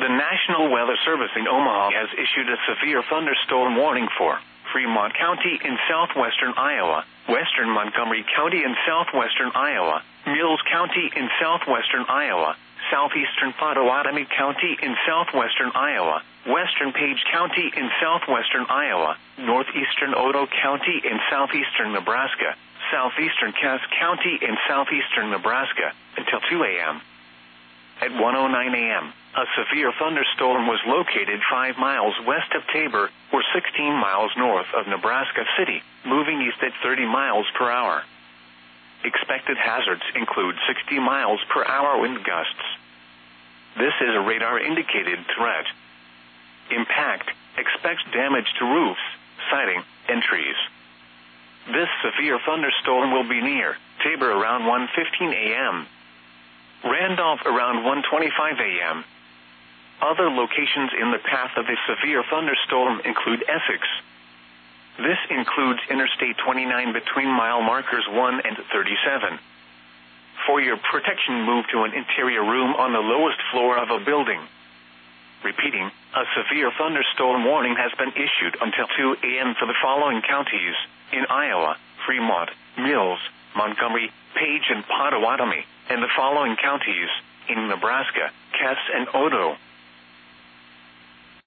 The National Weather Service in Omaha has issued a severe thunderstorm warning for Fremont County in southwestern Iowa, western Montgomery County in southwestern Iowa, Mills County in southwestern Iowa, southeastern Pottawatomie County in southwestern Iowa, western Page County in southwestern Iowa, northeastern Otoe County in southeastern Nebraska, southeastern Cass County in southeastern Nebraska, until 2 a.m. At 1:09 a.m., a severe thunderstorm was located 5 miles west of Tabor, or 16 miles north of Nebraska City, moving east at 30 miles per hour. Expected hazards include 60 miles per hour wind gusts. This is a radar-indicated threat. Impact: expects damage to roofs, siding, and trees. This severe thunderstorm will be near Tabor around 1:15 a.m. Randolph around 1:25 a.m. Other locations in the path of a severe thunderstorm include Essex. This includes Interstate 29 between mile markers 1 and 37. For your protection, move to an interior room on the lowest floor of a building. Repeating, a severe thunderstorm warning has been issued until 2 a.m. for the following counties in Iowa: Fremont, Mills, Montgomery, Page, and Pottawatomie, and the following counties in Nebraska: Cass and Otoe.